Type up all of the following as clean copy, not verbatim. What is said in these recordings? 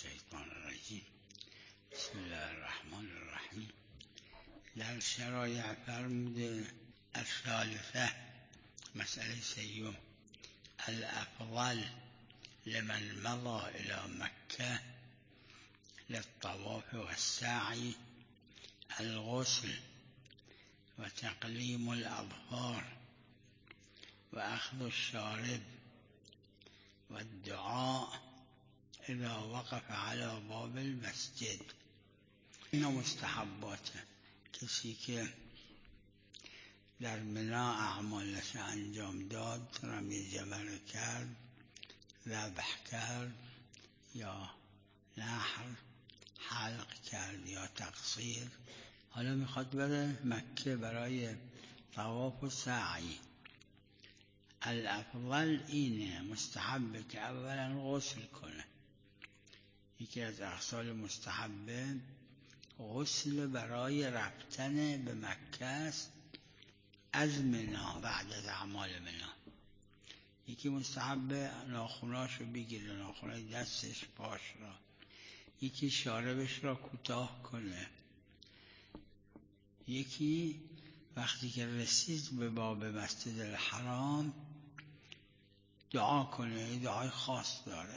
الشیطان الرجیم. بسم الله الرحمن الرحیم. در شرایع فرموده الثالثه، مسئله سیوم، الافضل لمن مضى الى مکه للطواف والسعی الغسل وتقلیم الاظفار واخذ الشارب والدعاء اذا وقف على باب المسجد. اینا مستحباته. کسی که در منا اعمالش انجام داد، رمی جمره کرد، ذبح کرد یا نحر، حلق کرد یا تقصیر، حالا میخواد بره مکه برای طواف و سعی، الافضل اینه، مستحبه که اولا غسل کنه. یکی از اخصال مستحبه غسل برای رفتن به مکه است از منا، بعد از اعمال منا. یکی مستحبه ناخناشو بگیره، ناخنای دستش، پاش را. یکی شاربش را کوتاه کنه. یکی وقتی که رسید به باب مسجد الحرام دعا کنه، دعای خاص داره.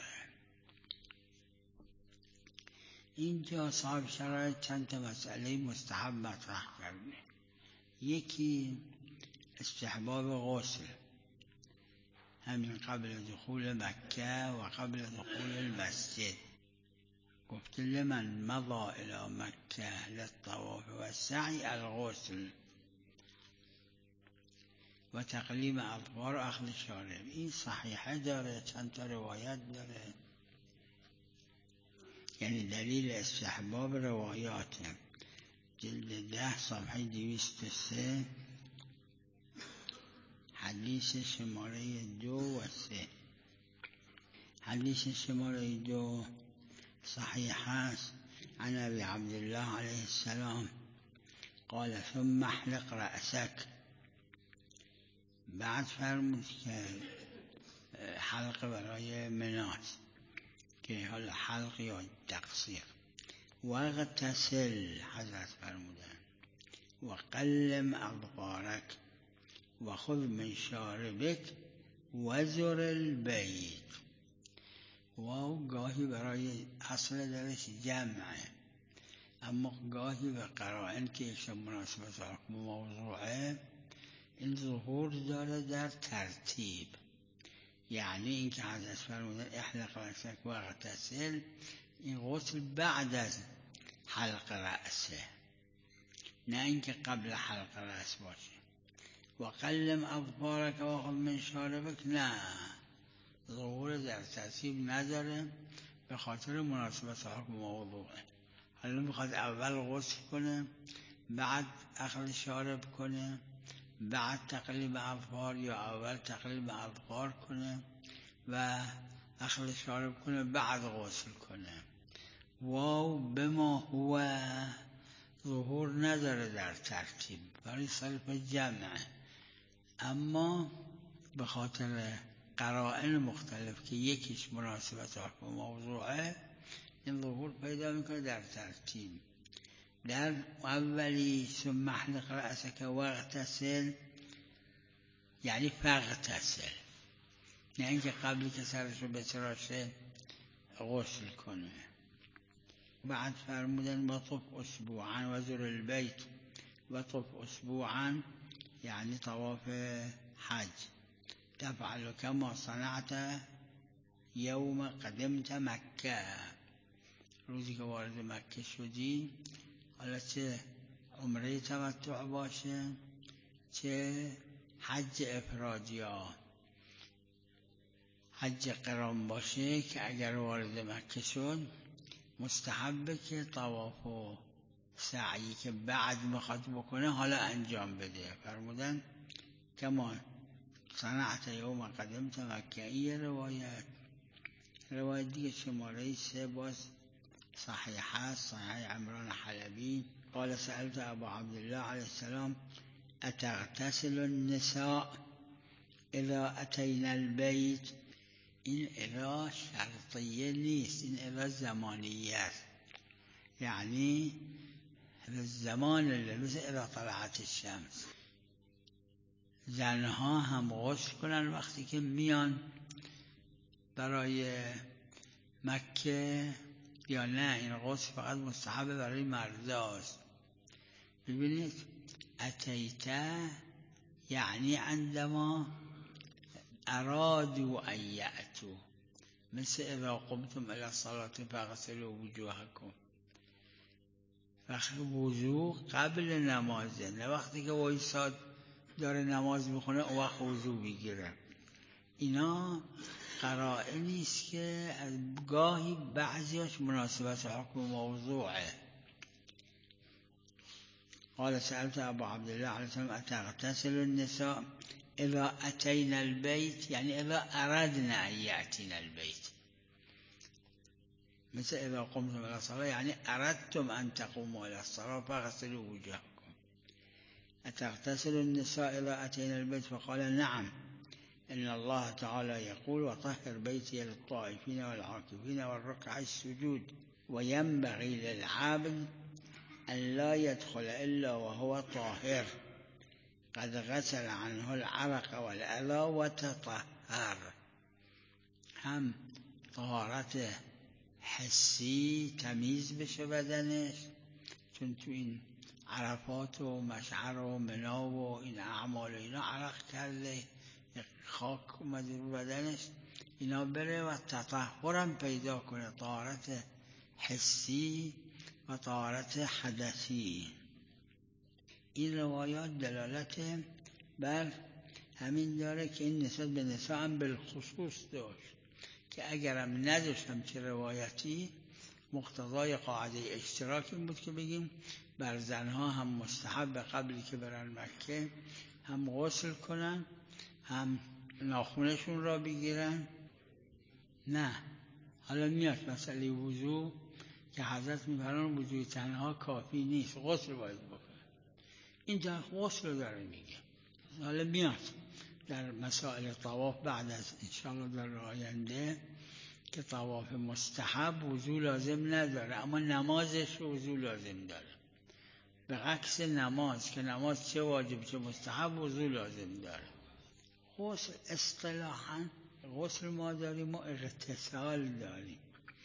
اینجا صاحب شرایط چند تا مسئله مستحب مطرح کرده. یکی استحباب غسل، همین قبل دخول مکه و قبل دخول المسجد. گفت لمن مضى الى مکه للطواف والسعی الغسل و تقلیم اظفار و اخذ شارب. این صحیحه داره، چند تا روایت داره، یعنی دلیل استحباب روایات. جلد 10 صفحه 203 حدیث شماره 2 و 3. حدیث شماره 2 صحیح است. عن ابی عبدالله علیه السلام قال ثم احلق رأسك. بعد فرمود که حلق برای مناست، که حالا حلق یا تقصیر. واغتسل، حضرت فرمودن، و قلم اظفارک و خذ من شاربک وزر البیت. واو گاهی برای اصل درش جمعه، اما گاهی به قرائن که یک مناسبت حکم موضوعه، این ظهور داره در ترتیب. یعنی این که حضرت فرمودن احلق رأسک و اغتسل، این غسل بعد از حلق رأسه، نه اینکه قبل حلق رأس باشه. و قلم اظفارک و خذ من شاربک، نه، ظهور در ترتیب نداره، به خاطر مناسبت حکم موضوعه. حالا میخواد اول غسل کنه، بعد اخذ شارب کنه، بعد تقلیم اظفار، یا اول تقلیم اظفار کنه و اخذ شارب کنه بعد غسل کنه. واو بما هو ظهور نداره در ترتیب، برای صرف جمعه، اما به خاطر قرائن مختلف که یکیش مناسبت حکم موضوعه، این ظهور پیدا میکنه در ترتیب. در اولی ثم احلق رأسک و اغتسل، یعنی فاغتسل، نه اینکه قبلی که سرش رو بتراشه غسل کنه. بعد فرمودن وطف اسبوعا وزر البیت. وطف اسبوعا یعنی طواف حج. تفعل کما صنعت یوم قدمت مکه. روزی که وارد مکه شدی، حالا چه عمره تمتع باشه چه حج افرادی ها، حج قران باشه، که اگر وارد مکه شد مستحبه که طواف و سعی که بعد میخواد بکنه حالا انجام بده. فرمودن کما صنعت یوم قدمت مکه. این روایت دیگه شماره 3 باز صحیح است، صحیح عمران حلبی قال سألت ابا عبدالله علیه السلام اتغتسل النساء اذا اتینا البیت. این اذا شرطیه نیست، این اذا زمانیه است. یعنی زمان الليل، مثل اذا طلعت الشمس. زنها هم غسل کنن وقتی که میان برای مکه یا نه؟ این غسل فقط مستحب برای مرداست. ببینید اتیته یعنی عندما ارادوا ان یأتوا، مثل اذا قمتم الى الصلاة فاغسلوا وجوهکم. وقتی وضو قبل نمازه، نه وقتی که وایساد داره نماز میخونه اون وقت وضو بگیره. اینا قرائنی است که گاهی بعضیاش مناسبت حکم موضوعه. قال سألت ابو عبدالله علیه السلام اتغتسل النساء اذا اتینا البيت، يعني اذا اردنا ان یأتینا البيت، مثل اذا قمتم الى الصلاة يعني اردتم ان تقوموا الى الصلاة فاغسلوا وجوهكم. اتغتسل النساء اذا اتينا البيت؟ فقال نعم، إن الله تعالى يقول وطهر بيتي للطائفين والعاكفين والركع السجود. وينبغي للعابد أن لا يدخل إلا وهو طاهر قد غسل عنه العرق والأذى وتطهر. هم طهارت حسی، تمیز بشه بدنش، چون تو این عرفات و مشعر و منا و این اعمال اینا عرق کرده، خاک اومده رو بدنش، اینا بره و تطهرم پیدا کنه، طهارت حسی و طهارت حدثی. این روایات دلالت بر همین داره که این نسبت به نساء هم بالخصوص داشت، که اگرم نداشتم چه روایتی، مقتضای قاعده اشتراک این بود که بگیم بر زنها هم مستحب قبلی که برن مکه هم غسل کنن، هم ناخونشون را بگیرن. نه حالا میاد مسئله وضو که حضرت می‌فرمایند وضوء تنها کافی نیست، غسل باید بکنه. این در غسل داره میگه. حالا میاد در مسائل طواف بعد از انشاءالله در آینده که طواف مستحب وضو لازم نداره، اما نمازش وضو لازم داره. به عکس نماز که نماز چه واجب چه مستحب وضو لازم داره. غسل اصطلاحاً غسل ما داریم و اغتسال داریم.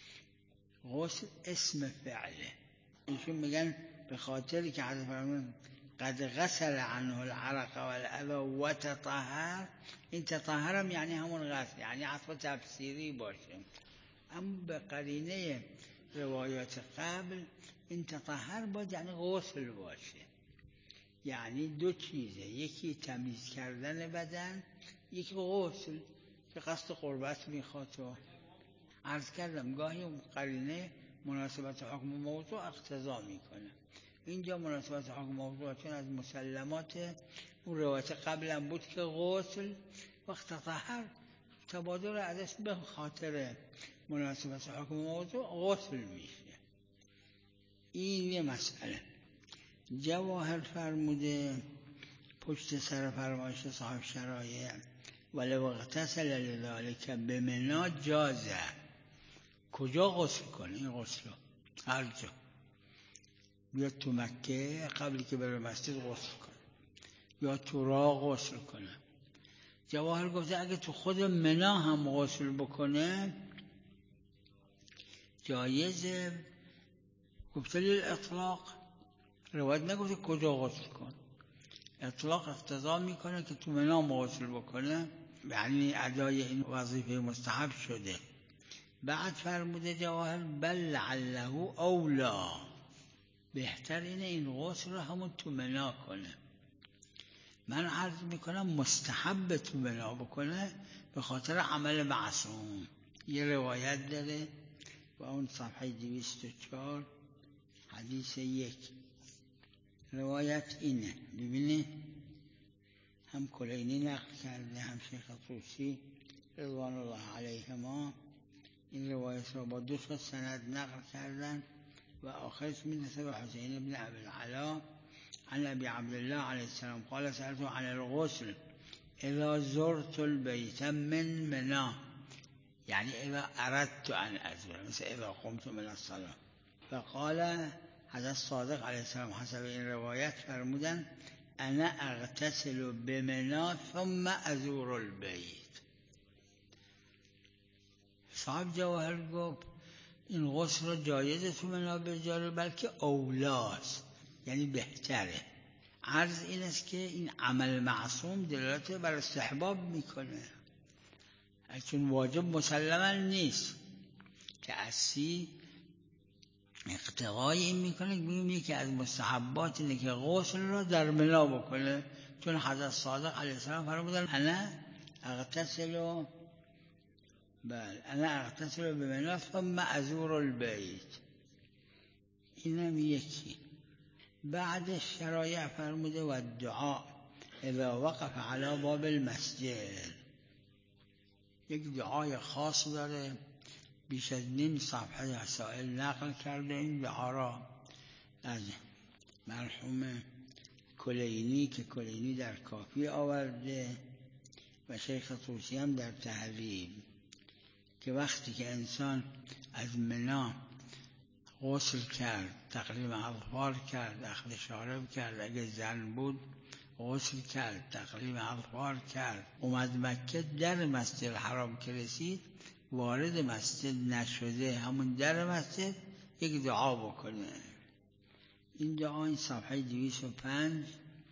غسل اسم فعله. ایشون میگن به خاطری که حضرت فرمودن قد غسل عنه العرق والاذى وتطهر، این تطهرم یعنی همون غسل، یعنی عطف تفسیری باشه، اما به قرینه روایات قبل این تطهر باید یعنی غسل باشه. یعنی دو چیزه، یکی تمیز کردن بدن، یکی غسل که قصد قربت میخواد. و عرض کردم گاهی اون قرینه مناسبت حکم موضوع اقتضا میکنه. اینجا مناسبت حکم موضوع چون از مسلمات اون روایت قبلا بود که غسل وقت تطهر تبادر ازش به خاطر مناسبت حکم موضوع غسل میشه. این یه مسئله. جواهر فرموده پشت سر فرمایش صاحب شرایع ولو اغتسل لذلك بمنا جازه. کجا غسل کنه؟ این غسل هر جا بیاد تو مکه قبلی که بره مسجد غسل کنه یا تو راه غسل کنه. جواهر گفته اگه تو خود منا هم غسل بکنه جایزه. گفته للاطلاق، روایت نگفته کجا غسل کن. اطلاق اقتضا میکنه که تو منا غسل بکنه، یعنی ادای این وظیفه مستحب شده. بعد فرموده جواهر بل لعله اولا، بهتر اینه این غسل رو همون تو منا کنه. من عرض میکنم مستحب تو منا بکنه به خاطر عمل معصوم. یه روایت داره و اون صفحه 204 حدیث 1. روایت اینه، ببینه هم کلینی نقل کرده هم شیخ طوسی رضوان الله علیهما این روایت را با 2 سند نقل کردن و آخرش میرسه به حسین بن ابی العلا عن ابی عبدالله علیه السلام قال سألت عن الغسل اذا زرت البيت من منا یعنی اذا اردت ان ازور، مثل اذا قمت من الصلاة. فقال حضرت صادق علیه السلام حسب این روایت فرمودن انا اغتسل بمنا ثم ازور البیت. صاحب جواهر گفت این غسل را جایزه تو منا بجاره، بلکه اولاست، یعنی بهتره. عرض این است که این عمل معصوم دلالت بر استحباب میکنه، چون واجب مسلما نیست. که اصلی اقتضای این میکنه که بگیم یکی از مستحبات اینه که غسل را در منا بکنه، چون حضرت صادق علیه السلام فرمودن انا اغتسل بمنا ثم ازور البیت. اینم یکی. بعد شرایع فرموده و الدعاء اذا وقف على باب المسجد. یک دعای خاص داره، بیش از نیم صفحه رسائل نقل کرده این دعا را از مرحوم کلینی که کلینی در کافی آورده و شیخ طوسی هم در تهذیب، که وقتی که انسان از منا غسل کرد، تقلیم اظفار کرد، اخذ شارب کرد، اگه زن بود غسل کرد، تقلیم اظفار کرد، اومد مکه، در مسجد الحرام که رسید وارد مسجد نشده، همون در مسجد یک دعا بکنه. این دعا این صفحه 205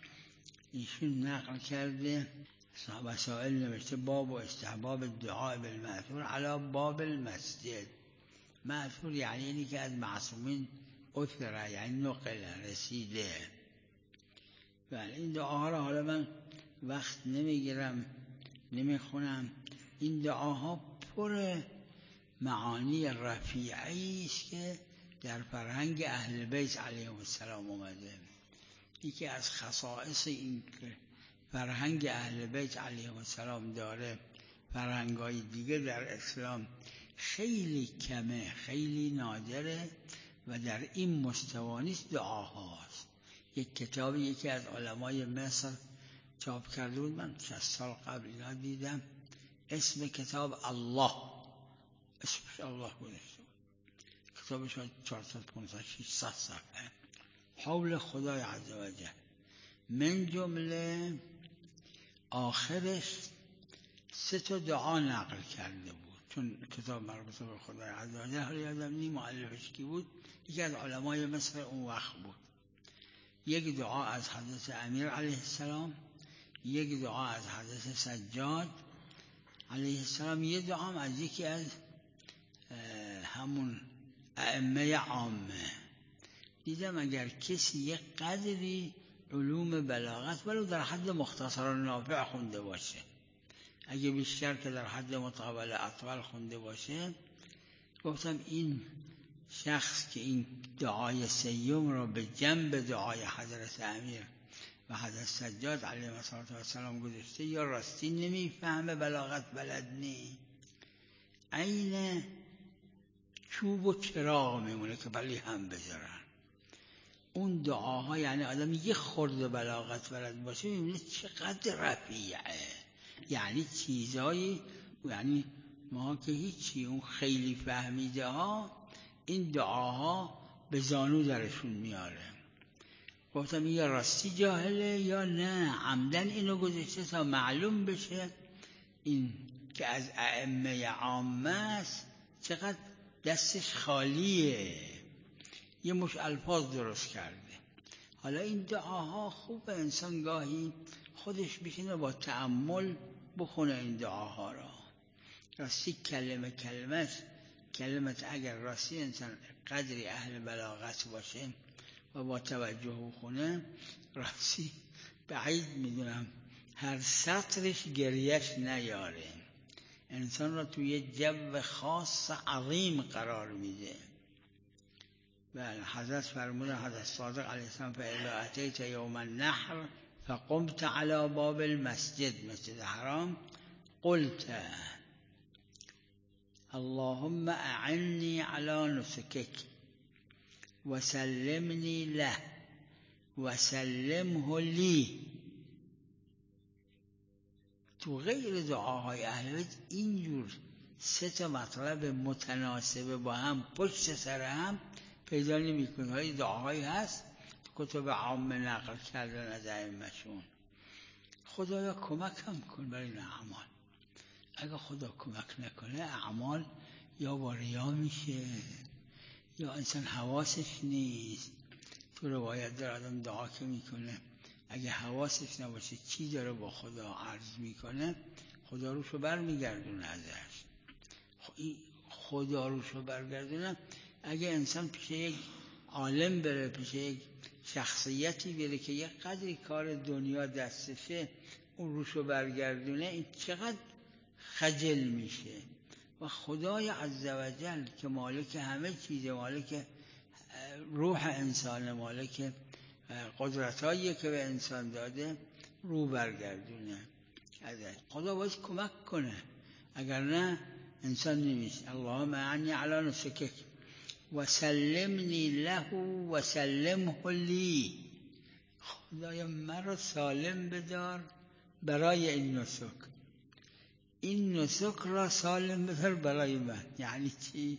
ایشون نقل کرده، وسائل نوشته باب و استحباب دعا بالمأثور علی باب المسجد. مأثور یعنی اینی که از معصومین اثره، یعنی نقل رسیده. بله این دعاها را حالا من وقت نمیگیرم نمیخونم. این دعاها پر معانی رفیعی است که در فرهنگ اهل بیت علیهم السلام اومده. یکی از خصائص این که فرهنگ اهل بیت علیهم السلام داره فرهنگ‌های دیگه در اسلام خیلی کمه، خیلی نادره و در این مستوی نیست. دعاهاست. یک کتاب یکی از علمای مصر چاپ کرده بود، من 60 سال قبل اینا دیدم، اسم کتاب الله، اسمش الله گذاشته بود. کتابش 400-500-600 صفحه حول خدای عزوجل. من جمله آخرش 3 دعا نقل کرده بود، چون کتاب مربوط به خدای عزوجل، حالا یادم نی مؤلفش کی بود، یکی از علمای مصر اون وقت بود. یک دعا از حضرت امیر علیه السلام، یک دعا از حضرت سجاد علیه السلام، یک دعا هم از یکی از همون ائمه عامه. دیدم اگر کسی یک قدری علوم بلاغت ولو در حد مختصر نافع خونده باشه، اگه بیشتر که در حد مطول اطول خونده باشه، گفتم این شخص که این دعای سیوم را به جنب دعای حضرت امیر و حضرت سجاد علیه السلام گذاشته، یا راستی نمیفهمه بلاغت بلد نی، عین چوب و چراغ میمونه که ولی هم بذارن. اون دعاها یعنی آدم یه خورده بلاغت بلد باشه میبینه چقدر رفیعه، یعنی چیزایی، یعنی ما که هیچی، اون خیلی فهمیده ها این دعاها به زانو درشون میاره. گفتم یا راستی جاهله یا نه عمدن اینو گذاشته تا معلوم بشه این که از ائمه عامه است چقدر دستش خالیه، یه مش الفاظ درست کرده. حالا این دعاها خوب انسان گاهی خودش بشینه با تأمل بخونه این دعاها را. راستی کلمت اگر راستی انسان قدری اهل بلاغت باشه و با توجه بخونه، راستی بعید میدونم هر سطرش گریش نیاره، انسان را توی جو خاص عظیم قرار میده. بله حضرت فرمودن، حضرت صادق علیه السلام فاذا اتیت یوم النحر فقمت على باب المسجد، مسجد الحرام، قلت اللهم اعني على نسكك وسلمني له وسلمه لي. تو غیر دعاهای اهل بیت اینجور 3 مطلب متناسب با هم پشت سر هم پیدا نمی‌کنی. های دعاهایی هست کتب عام نقل کردن از ائمه‌شون. خدایا کمک هم کن برای این اعمال. اگه خدا کمک نکنه اعمال یا با ریا میشه یا انسان حواسش نیست. تو روایت داره آدم دعا که میکنه اگه حواسش نباشه چی داره با خدا عرض میکنه خدا روشو برمیگردونه ازش. خدا روشو برگردونه اگه انسان پیش یک عالم بره، پیش یک شخصیتی بره که یک قدری کار دنیا دستشه اون روشو برگردونه، این چقدر خجل میشه. و خدای عزوجل که مالک همه چیزه، مالک روح انسان، مالک قدرتایی که به انسان داده، رو برگردونه ازش. خدا باید کمک کنه، اگر نه انسان نمیشه. اللهم اعنی علی نسکک و سلمنی له و سلمه لی. خدایا مرا سالم بدار برای این نسک، این نسک را سالم بدار برای من. یعنی چی؟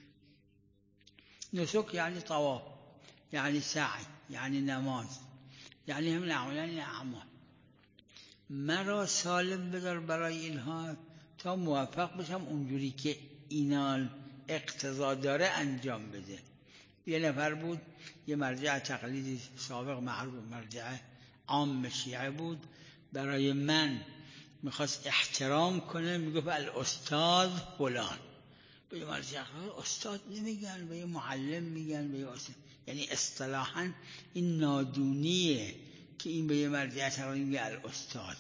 نسک یعنی طواف، یعنی سعی، یعنی نماز، یعنی همین اعمال. مرا سالم بدار برای اینها تا موفق بشم اونجوری که اینان اقتضا داره انجام بده. یه نفر بود، یه مرجع تقلیدی سابق معروف، مرجع عام شیعه بود، برای من میخواست احترام کنه، میگفت الاستاذ فلان. به یه مرجع استاد نمیگن، به یه معلم میگن، به یه استاد. یعنی اصطلاحاً این نادونیه که این به یه مرجع تقلیدی میگه الاستاذ.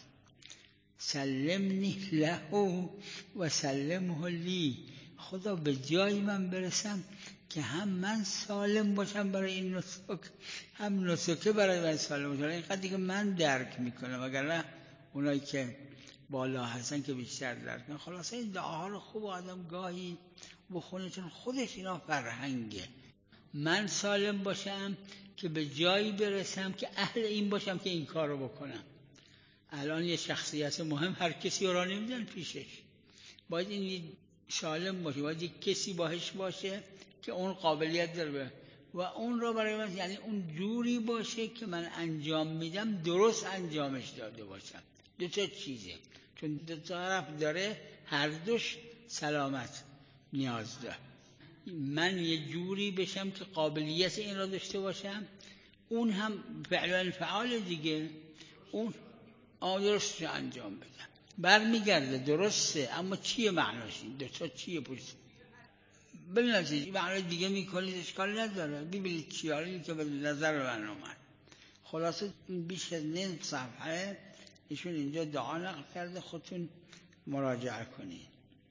سلمنی له و سلمه لی. خدا به جای من برسم که هم من سالم باشم برای این نسک، هم نسکه برای من سالم باشه. اینقدر دیگه من درک میکنم، وگرنه اونایی که بالا هستن که بیشتر درک میکنن. خلاصه این دعاها رو خوب آدم گاهی بخونه، چون خودش اینا فرهنگه. من سالم باشم که به جایی برسم که اهل این باشم که این کار رو بکنم. الان یه شخصیت مهم هر کسی را نمیدن پیشش، باید این سالم باشه، باید یک کسی باهش باشه که اون قابلیت داره و اون را برای من، یعنی اون جوری باشه که من انجام میدم درست انجامش داده باشم. دو تا چیزه، چون دو طرف داره، هر دوش سلامت نیاز داره. من یه جوری بشم که قابلیت این را داشته باشم، اون هم فعال دیگه، اون درست انجام بدم. برمیگرده درسته، اما چیه معناش؟ این دوتا چیه پشت؟ بلنجید معنی دیگه میکنید اشکال نداره، ببینید چیاری که به نظر من اومد. خلاصه بیش از نصف صفحه ایشون اینجا دعا نقل کرده، خودتون مراجعه کنید.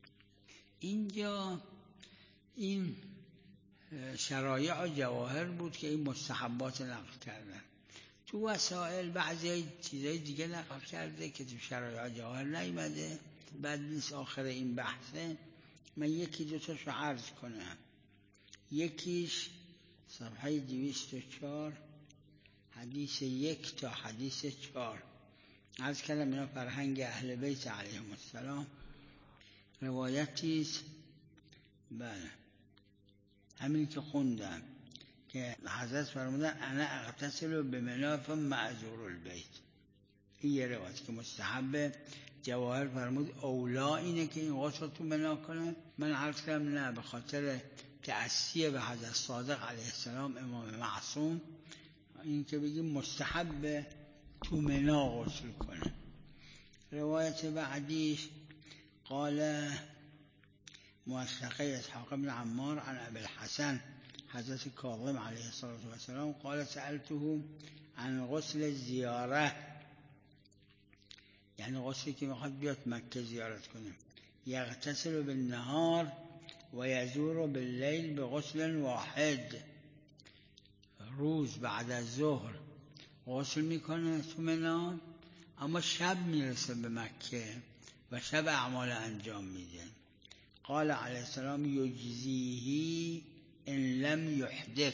اینجا این شرایع و جواهر بود که این مستحبات نقل کردن. تو وسائل بعضی چیزای دیگه نقل کرده که تو شرایع و جواهر نیامده. بعد نیست آخر این بحثه، من یکی دو تاشو عرض کنم. یکیش صفحه 204 حدیث 1 تا حدیث 4. عرض کردم اینا فرهنگ اهل بیت علیهم السلام. روایتیست، بله همین که خوندم، که حضرت فرمودن انا اغتسل بمنا ثم ازور البیت. این یه روایت که مستحب. جواهر فرمود اولا اینه که این غسل تو منا کنه. من عرض کردم نه، به خاطر تأسیه به حضرت صادق علیه السلام امام معصوم، این که بگیم مستحب تو منا غسل کنه. روایت بعدیش قال موثقه اسحاق بن عمار عن ابی الحسن حضرت کاظم علیه السلام قال سألته عن غسل الزیاره، یعنی غسلی که میخواد بیاد مکه زیارت کنه. یغتسل بالنهار و یزور باللیل بغسل واحد. روز بعد از ظهر غسل میکنه تو منا، اما شب میرسه به مکه و شب اعمال انجام میده. قال علیه السلام یجزیه ان لم یحدث،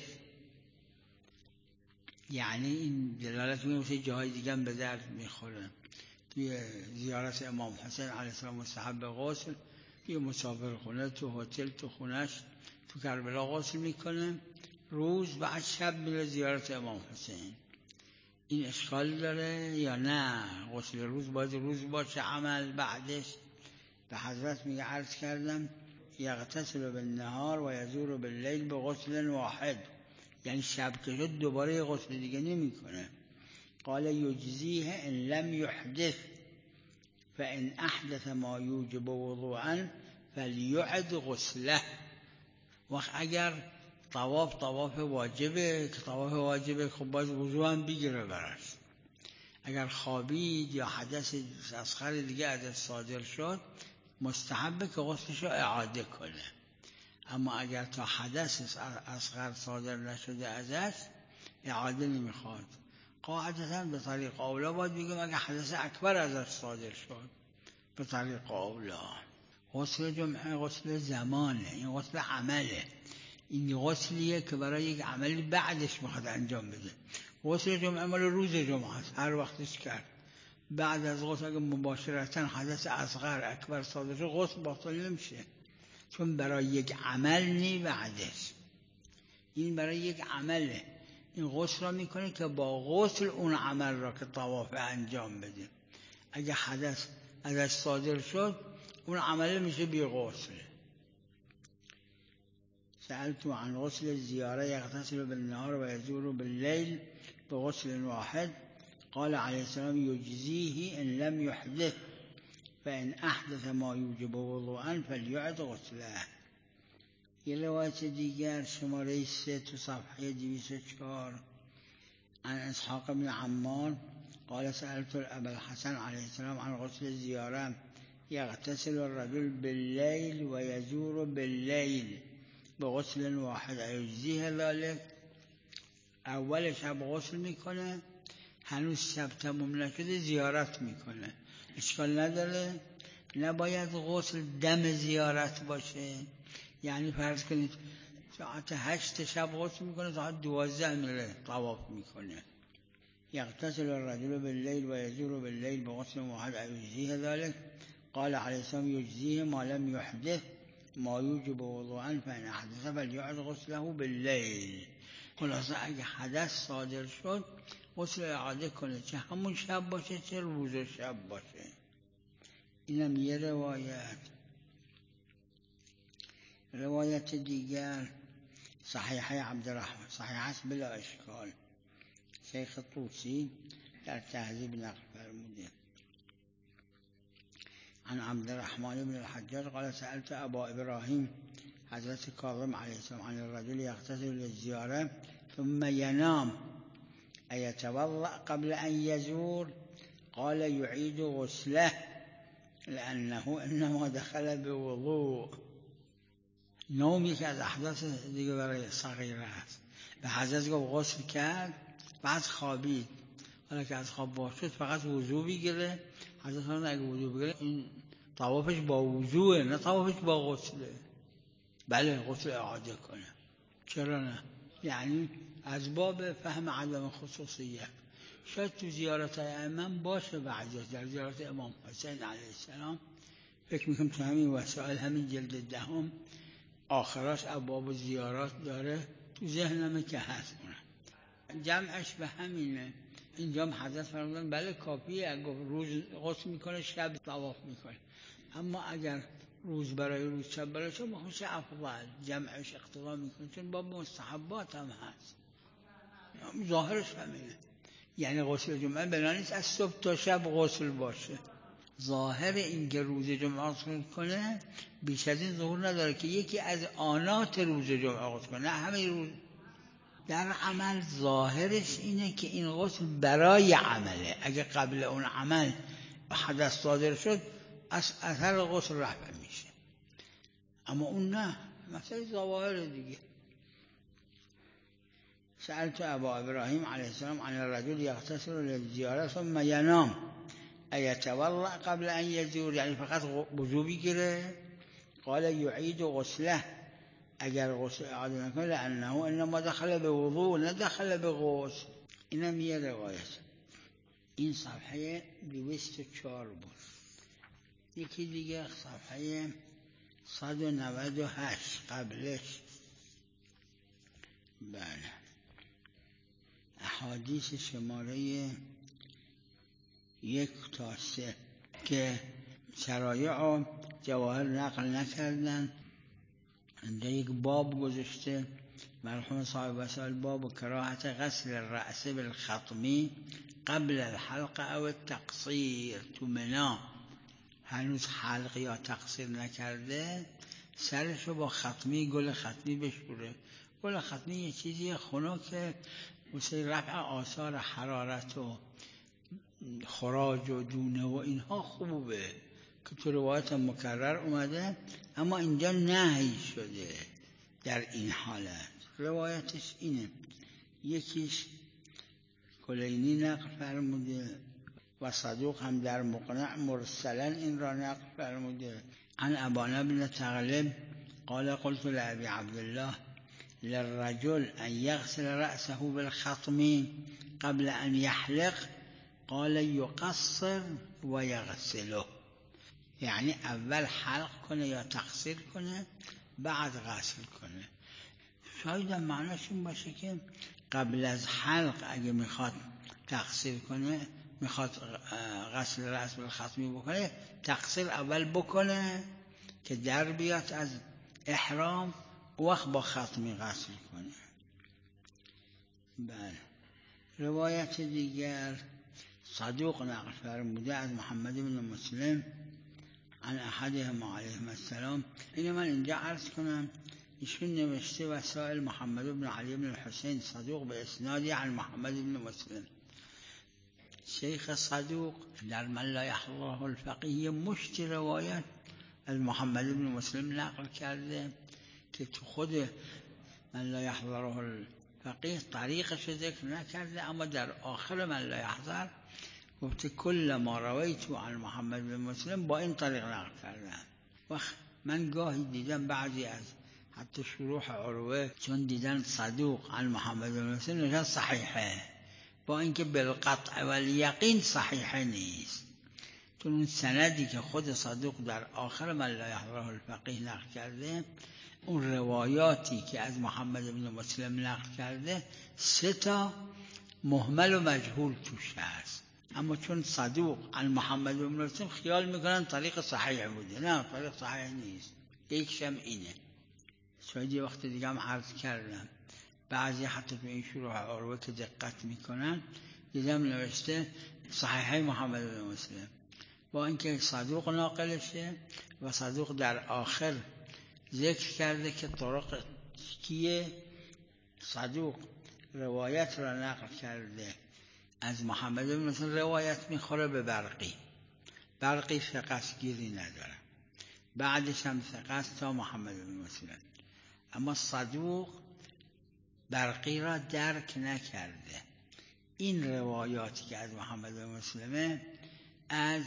یعنی این دلالت میشه جاهای دیگه هم به درد میخوره. توی زیارت امام حسین علیه السلام مستحب غسل یه مسافر خونه تو هتل تو خونش تو کربلا غسل میکنه، روز بعد شب میره زیارت امام حسین. این اشکال داره یا نه؟ غسل روز باید روز باشه، عمل بعدش. به حضرت میگه عرض کردم یغتسل بالنهار و یزور باللیل بغسل واحد، یعنی شب که شد دوباره غسل دیگه نمیکنه. قال یجزیه ان لم یحدث فان احدث ما یوجب وضوءا فلیعد غسله. وقت اگر طواف واجبه، که طواف واجبه خب باید وضوء هم بگیره براش. اگر خوابید یا حدث اصغر دیگه ازش صادر شد مستحبه که غسلش رو اعاده کنه. اما اگر تا حدث اصغر صادر نشده ازش اعاده نمیخواد. قاعدتا به طریق اولا باید بگم اگر حدث اکبر ازش صادر شد به طریق اولا. غسل جمعه غسل زمانه، این غسل عمله، این غسلیه که برای یک عملی بعدش میخواد انجام بده. غسل جمعه مال روز جمعه است، هر وقتش کرد. بعد از غسل اگه مباشرتا حدث اصغر اکبر صادر شد غسل باطل نمیشه، چون برای یک عمل نی بعدش. این برای یک عمله، این غسل را میکنه که با غسل اون عمل را که طواف انجام بده. اگه حدث ازش صادر شد اون عمله میشه بی غسل. سألت عن غسل الزيارة يغتسل بالنهار ويزور بالليل بغسل واحد. قال عليه السلام يجزيه إن لم يحدث فإن أحدث ما يوجب وضوءا فليعد غسله. یه روایت دیگر شماره 3 تو صفحه 204 عن اسحاق بن عمار قال سألت الأبا الحسن عليه السلام عن غسل الزيارة يغتسل الرجل بالليل ويزور بالليل بغسل واحد ایجزیه ذلك. اول شب غسل میکنه، هنوز شب تموم نشده زیارت میکنه، اشکال نداره. نباید غسل دم زیارت باشه، یعنی فرض کنید ساعت 8 شب غسل میکنه، ساعت 12 میره طواف میکنه. یغتسل الرجل باللیل و یزور باللیل بغسل واحد ایجزیه ذلك. قال عليه السلام یجزیه ما لم یحدث ما یوجب وضوءا فإن احدث فلیعد غسله باللیل. خلاصه اگه حدث صادر شد غسل اعاده کنه، چه همون شب باشه چه روز شب باشه. اینم یه روایت دیگر صحیحه عبدالرحمن، صحیحه است بلا اشکال، شیخ طوسی در تهذیب نقل فرموده. عن عبد الرحمن بن الحجاج قال سألت أبا إبراهيم حضرت کاظم علیه السلام عن الرجل يغتسل للزيارة ثم ينام أيتوضأ قبل أن يزور؟ قال يعيد غسله لأنه إنما دخل بوضوء. نوم یکی از احداث دیگه برای صغیره است. به حضرت گفت غسل کرد بعد خوابید، حالا که از خواب باشد فقط وضو بگیره. حضرت فرمود اگه وضو بگیره این طوافش با وضوه نه طوافش با غسله. بله غسل اعاده کنه، چرا نه؟ یعنی از باب فهم عدم خصوصیت. شاید تو زیارت ائمه باشه، بعضی در زیارت امام حسین علیه السلام فکر میکنم تو همین وسائل همین جلد 10 آخراش ابواب زیارات داره، تو ذهنمه که هست. جمعش به همینه. اینجا حضرت فرمودن بله کافیه، اگر روز غسل میکنه شب طواف میکنه، اما اگر روز برای روز شب برای شب خوش افضل جمعش اقتضا میکنه، چون باب مستحبات هم هست. ظاهرش همینه، یعنی غسل جمعه بنا نیست از صبح تا شب غسل باشه. ظاهر این که روز جمعه غسل کنه بیش از این ظهور نداره که یکی از آنات روز جمعه غسل کنه، نه همه روز. در عمل ظاهرش اینه که این غسل برای عمله، اگه قبل اون عمل حدث صادر شد اثر غسل رفع میشه، اما اون نه، مثلا ظواهر دیگه. سألت ابا ابراهیم علیه السلام عن الرجل یغتسل للزیاره ثم ینام ایتوضأ قبل ان یزور؟ یعنی فقط وضو بگیره. قال یعید غسله، اگر غسل اعاده نکنه لانه انما دخل به وضوء نه دخل به غسل. اینم یه روایت. این صفحه 204 بود. یکی دیگه صفحه 198 قبلش. بله. احادیث شماره 1 تا 3 که شرایع و جواهر نقل نکردن، اینجا یک باب گذاشته مرحوم صاحب وسائل، باب و کراهت غسل الرأس بالخطمی قبل الحلق او التقصیر. تو منا هنوز حلق یا تقصیر نکرده، سرشو با خطمی، گل خطمی بشوره. گل خطمی یه چیزی خنک واسه رفع آثار حرارت و خراج و دونه و اینها خوبه که تو روایت مکرر اومده، اما اینجا نهی شده در این حالت. روایتش اینه، یکیش کلینی نقل فرموده و صدوق هم در مقنع مرسلا این را نقل فرموده. عن ابان بن تغلب قال قلت لأبي عبد الله للرجل أن يغسل رأسه بالخطم قبل أن يحلق قال يقصر ويغسله، یعنی اول حلق کنه یا تقصیر کنه بعد غسل کنه. شاید معناش این باشه که قبل از حلق اگه میخواد تقصیر کنه، میخواد غسل رأس بالخطمی بکنه، تقصیر اول بکنه که در بیاد از احرام، وقت با خطمی غسل کنه. بله. روایت دیگر صدوق نقل فرموده از محمد بن مسلم عن احدهما علیهم السلام. اینو من اینجا عرض کنم، ایشون نوشته وسائل محمد بن علی بن الحسین صدوق به اسنادی عن محمد بن مسلم. شیخ صدوق در من لا یحضره الفقیه مشت روایت از محمد بن مسلم نقل کرده که تو خود من لا یحضره الفقیه طریقش ذکر نکرده، اما در آخر من لا یحضر گفته کل ما رویت عن محمد بن مسلم، با این طریق نقل کردن. وقت من گاهی دیدم بعضی از حتی شروح عروه چون دیدن صدوق عن محمد بن مسلم نشان صحیحه، با اینکه بالقطع والیقین صحیحه نیست، چون اون سندی که خود صدوق در آخر من لا یحضره الفقیه نقل کرده، اون روایاتی که از محمد بن مسلم نقل کرده 3 مهمل و مجهول توش هست، اما چون صدوق عن محمد بن مسلم خیال میکنن طریق صحیح بوده، نه طریق صحیح نیست. یکشم اینه. شاید یه وقت دیگه هم عرض کردم بعضی حتی تو این شروح عروه که دقت میکنن دیدم نوشته صحیحه محمد بن مسلم، با اینکه صدوق ناقلشه و صدوق در آخر ذکر کرده که طرق کیه، صدوق روایت را نقل کرده از محمد بن مسلم، روایت میخوره به برقی، برقی ثقه گیری نداره، بعدش هم ثقه تا محمد بن مسلم، اما صدوق برقی را درک نکرده. این روایاتی که از محمد بن مسلمه از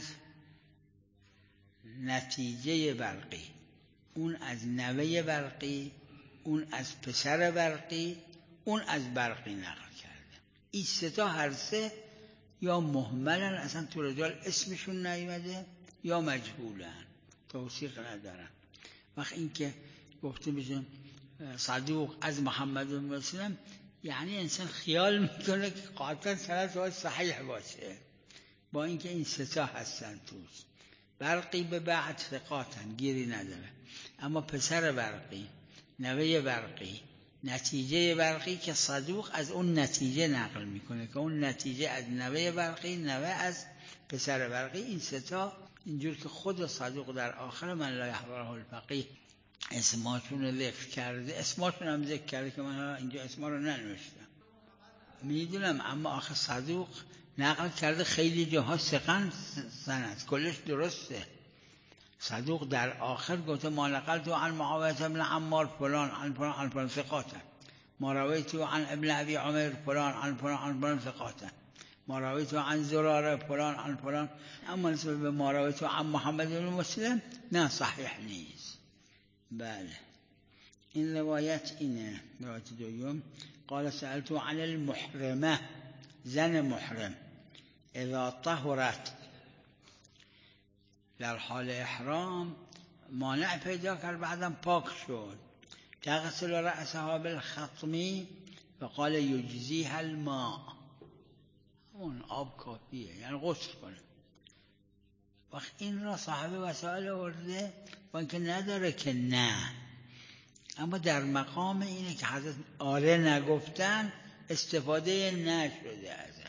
نتیجه برقی، اون از نوه برقی، اون از پسر برقی، اون از برقی نقل کرده. این 3 هر 3 یا مهملن، اصلا تو رجال اسمشون نیومده، یا مجهولن، توثیق ندارن. وقت این که گفته بشن صدوق از محمد بن مسلم، یعنی انسان خیال میکنه که قاطعا سند باید صحیح باشه، با اینکه این 3 هستن توش. برقی به بعد ثقاتن، گیری نداره، اما پسر برقی، نوه برقی، نتیجه برقی که صدوق از اون نتیجه نقل میکنه که اون نتیجه از نوه برقی، نوه از پسر برقی، این 3 اینجور که خود صدوق در آخر من لا یحضره الفقیه اسماشون رو ذکر کرده، اسماشون هم ذکر کرده که من اینجا اسما رو ننوشتم، میدونم، اما آخر صدوق نقل کرده خیلی جاها ثقن سند کلش درسته. صدوق در آخر گفته ما نقلت عن معاویه بن عمار فلان عن فلان عن فلان ثقاته، ما رویت عن ابن ابي عمر فلان عن فلان عن فلان ثقاته، ما رویت عن زراره فلان عن فلان. اما نسبت به ما رویت عن محمد بن مسلم نه، صحیح نیست. بله. این روایت اینه. روایت دوم قال سألت عن المحرمه، زن محرم اذا طهرت، در حال احرام مانع پیدا کرد بعدم پاک شد. تغسل رأسها بالخطمی فقال یجزیها الماء، اون آب کافیه، یعنی غسل کنه. وقت این را صاحب وسائل آورده و اینکه نداره که نه، اما در مقام اینه که حضرت آره نگفتن استفاده نشده ازش.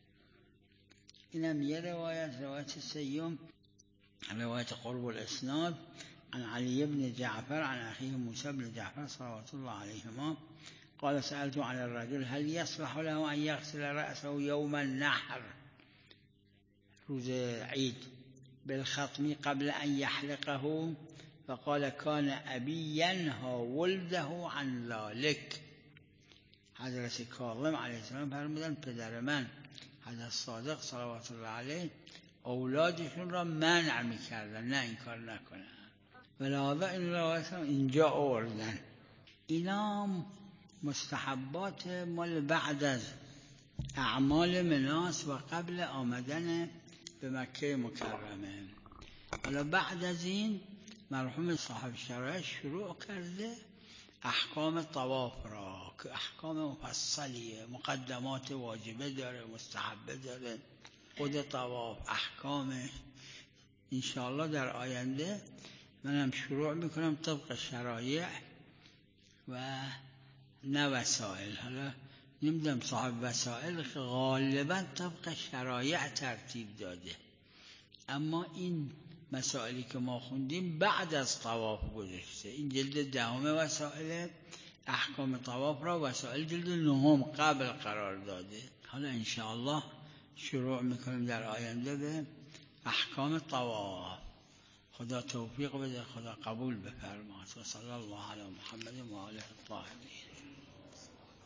اینم یه روایت سیوم، روایت قرب الاسناد عن علی بن جعفر عن اخیه موسی بن جعفر صلوات الله علیهما قال سألت عن الرجل هل يصلح له ان يغسل رأسه يوم النحر، روز عید، بالخطم قبل ان يحلقه، فقال كان ابي ينهى ولده عن ذلك. حضرت کاظم علیه السلام فرمودن پدر من حضرت صادق صلوات الله علیه اولادشون را منع میکردن نه این کار نکنن، ولهذا این روایت اینجا آوردن. اینا مستحبات مال بعد از اعمال مناس و قبل آمدن به مکه مکرمه. حالا بعد از این مرحوم صاحب شرایع شروع کرده احکام طواف را که احکام مفصلیه، مقدمات واجبه داره، مستحبه داره، خود طواف احکامش. انشاءالله در آینده منم شروع میکنم طبق شرایع و نه وسائل. حالا نمیدونم صاحب وسائل که غالبا طبق شرایع ترتیب داده، اما این مسائلی که ما خوندیم بعد از طواف گذشته. این جلد 10 وسائل احکام طواف را، وسائل جلد 9 قبل قرار داده. حالا انشاءالله شروع میکنیم در آینده به احکام طواف. خدا توفیق بده، خدا قبول بفرماد. و صلی الله علی محمد و آله الطاهرین.